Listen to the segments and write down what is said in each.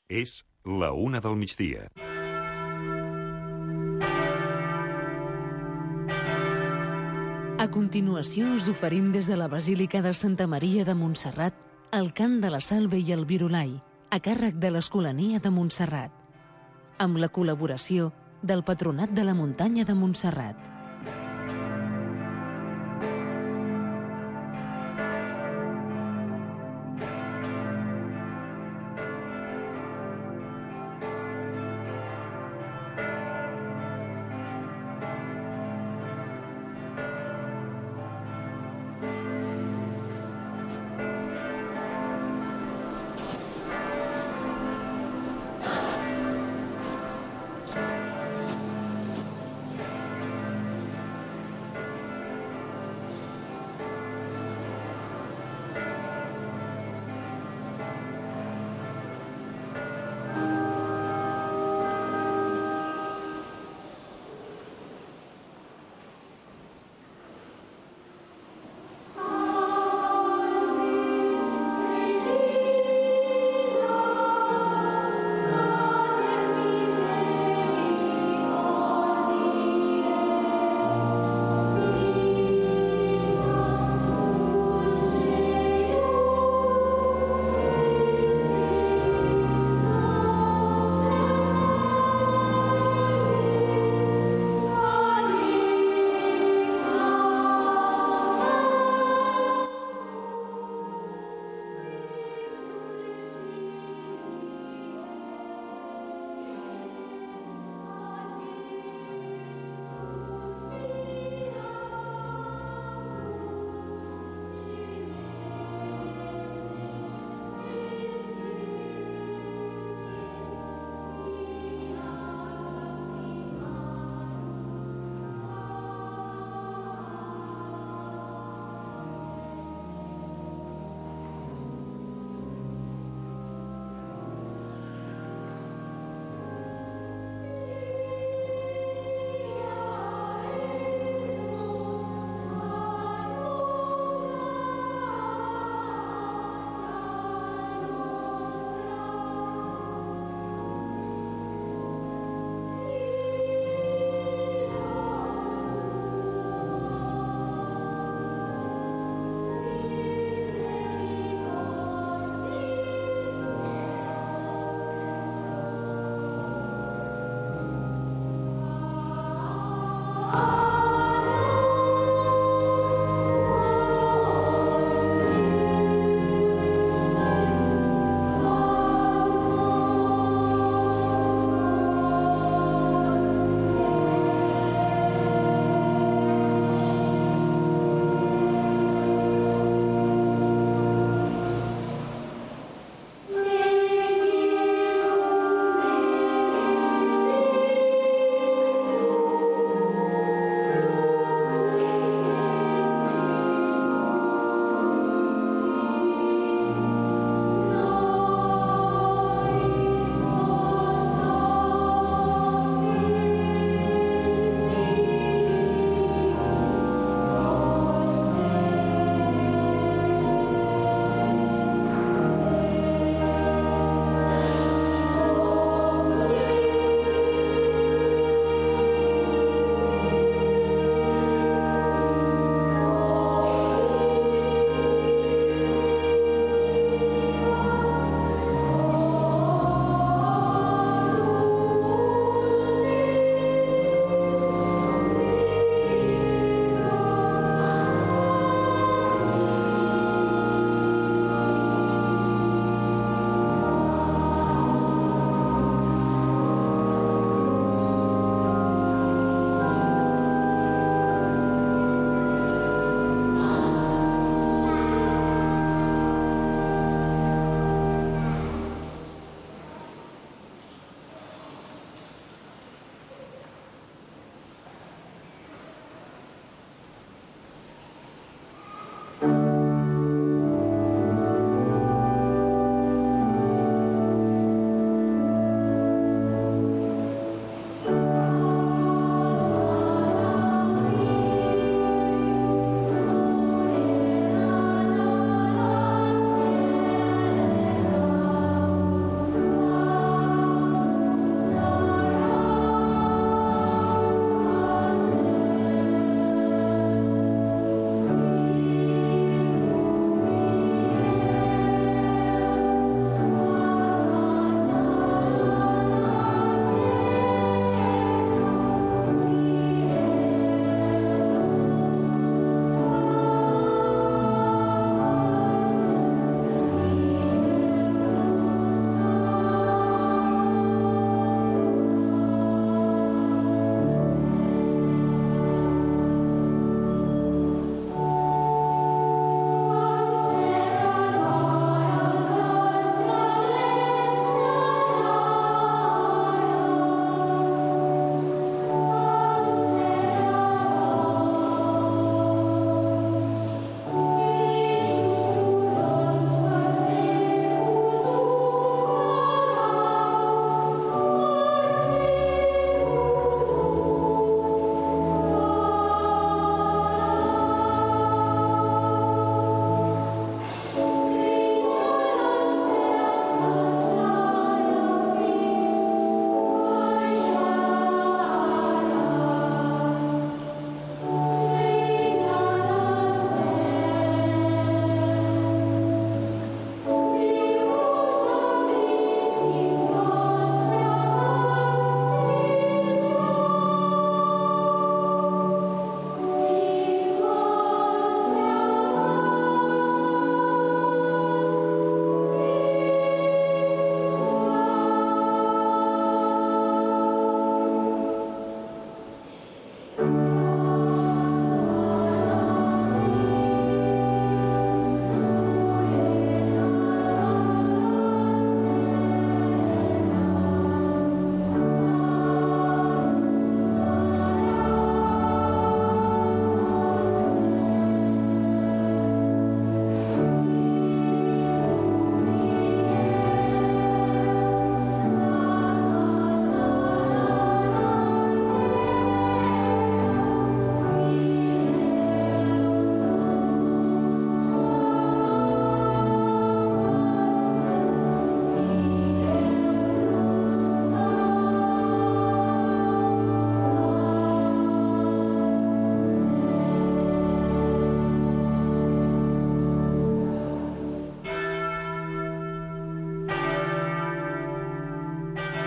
És la 1 del migdia. A continuació us oferim des de la Basílica de Santa Maria de Montserrat el cant de la Salve i el Virolai, a càrrec de l'Escolania de Montserrat, amb la col·laboració del Patronat de la Muntanya de Montserrat.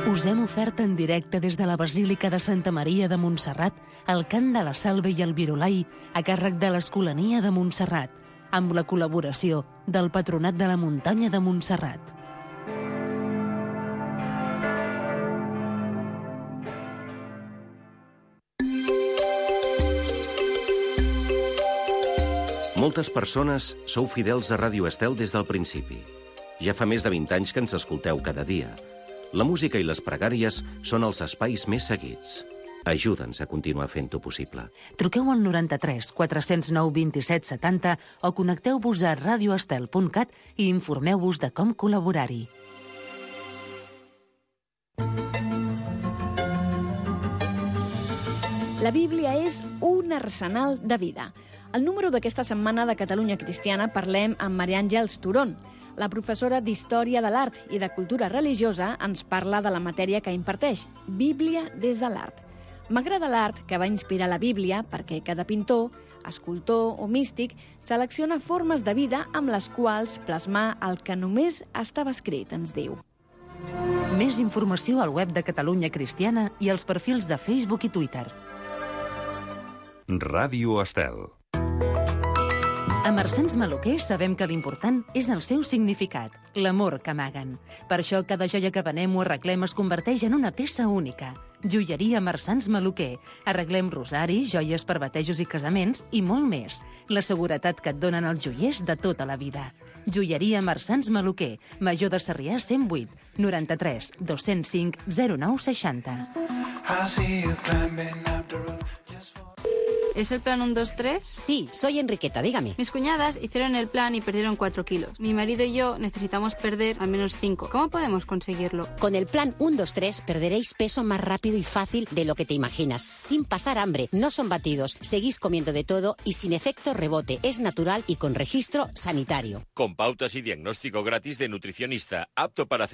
Us hem ofert en directe des de la Basílica de Santa Maria de Montserrat el cant de la Salve i el Virolai a càrrec de l'Escolania de Montserrat, amb la col·laboració del Patronat de la Muntanya de Montserrat. Moltes persones sou fidels a Ràdio Estel des del principi. Ja fa més de 20 anys que ens escolteu cada dia. La música i les pregàries són els espais més seguits. Ajuda'ns a continuar fent-ho possible. Truqueu al 93 409 27 70 o connecteu-vos a radioestel.cat i informeu-vos de com col·laborar-hi. La Bíblia és un arsenal de vida. Al número d'aquesta setmana de Catalunya Cristiana parlem amb Maria Àngels Turón. La professora d'Història de l'Art i de Cultura Religiosa ens parla de la matèria que imparteix, Bíblia des de l'art. M'agrada l'art que va inspirar la Bíblia perquè cada pintor, escultor o místic selecciona formes de vida amb les quals plasmar el que només estava escrit, ens diu. Més informació al web de Catalunya Cristiana i als perfils de Facebook i Twitter. Ràdio Estel. A Marsans Maluquer sabem que l'important és el seu significat, l'amor que amaguen. Per això cada joia que venem o arreglem es converteix en una peça única. Joieria Marsans Maluquer. Arreglem rosaris, joies per batejos i casaments i molt més. La seguretat que et donen els joiers de tota la vida. Joieria Marsans Maluquer. Major de Sarrià 108 93 205 09 60. ¿Es el plan 1, 2, 3? Sí, soy Enriqueta, dígame. Mis cuñadas hicieron el plan y perdieron 4 kilos. Mi marido y yo necesitamos perder al menos 5. ¿Cómo podemos conseguirlo? Con el plan 1, 2, 3 perderéis peso más rápido y fácil de lo que te imaginas, sin pasar hambre. No son batidos, seguís comiendo de todo y sin efecto rebote. Es natural y con registro sanitario. Con pautas y diagnóstico gratis de nutricionista, apto para